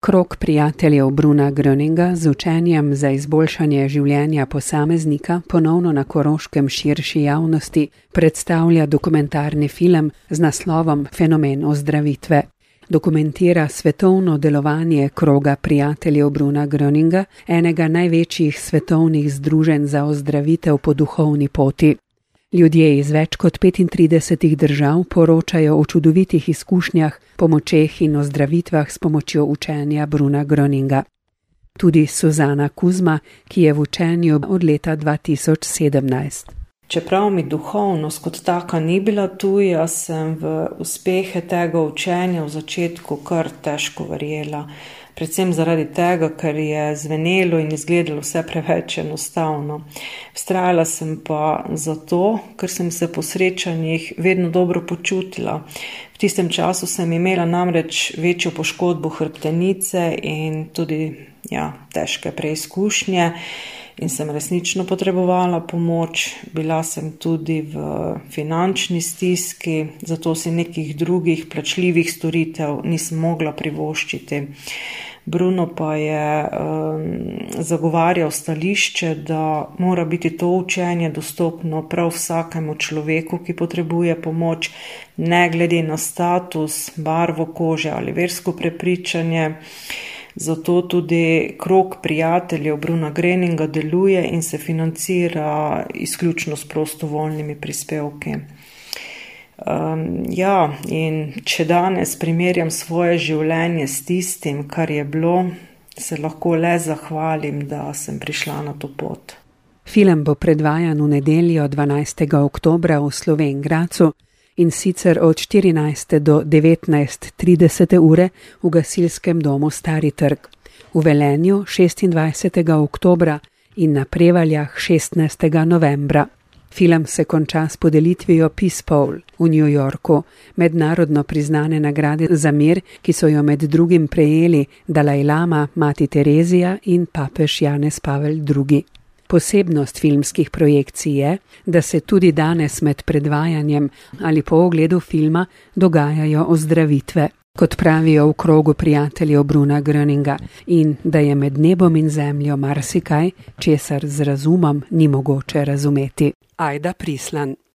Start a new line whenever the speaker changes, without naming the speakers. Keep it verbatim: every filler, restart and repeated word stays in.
Krog prijateljev Bruna Gröninga z učenjem za izboljšanje življenja posameznika ponovno na Koroškem širši javnosti predstavlja dokumentarni film z naslovom Fenomen ozdravitve. Dokumentira svetovno delovanje kroga prijateljev Bruna Gröninga, enega največjih svetovnih združenj za ozdravitev po duhovni poti. Ljudje iz več kot petintridesetih držav poročajo o čudovitih izkušnjah, pomočeh in ozdravitvah s pomočjo učenja Bruna Gröninga. Tudi Suzana Kuzma, ki je v učenju od leta dva tisoč sedemnajst.
Čeprav mi duhovnost kot taka ni bila tuja, sem v uspehe tega učenja v začetku kar težko verjela. Predvsem zaradi tega, ker je zvenelo in izgledalo vse preveč enostavno. Vztrajala sem pa zato, ker sem se po srečanjih vedno dobro počutila. V tistem času sem imela namreč večjo poškodbo hrbtenice in tudi ja, težke preizkušnje in sem resnično potrebovala pomoč. Bila sem tudi v finančni stiski, zato si nekih drugih plačljivih storitev nisem mogla privoščiti. Bruno pa je um, zagovarjal stališče, da mora biti to učenje dostopno prav vsakemu človeku, ki potrebuje pomoč, ne glede na status, barvo kože ali versko prepričanje. Zato tudi krog prijateljev Bruna Gröninga deluje in se financira izključno s prostovoljnimi prispevki. Um, ja, in če danes primerjam svoje življenje s tistim, kar je bilo, se lahko le zahvalim, da sem prišla na to pot.
Film bo predvajan v nedeljo dvanajstega oktobra v Slovenj Gradcu in sicer od štirinajste do devetnajst trideset ure v gasilskem domu Stari trg, v Velenju šestindvajsetega oktobra in na Prevaljah šestnajstega novembra. Film se konča s podelitvijo Peace Pole v New Yorku, mednarodno priznane nagrade za mir, ki so jo med drugim prejeli Dalaj Lama, Mati Terezija in papež Janez Pavel drugi. Posebnost filmskih projekcij je, da se tudi danes med predvajanjem ali po ogledu filma dogajajo ozdravitve, kot pravijo v krogu prijateljev Bruna Gröninga, in da je med nebom in zemljo marsikaj, česar z razumom ni mogoče razumeti. Ajda Prislan.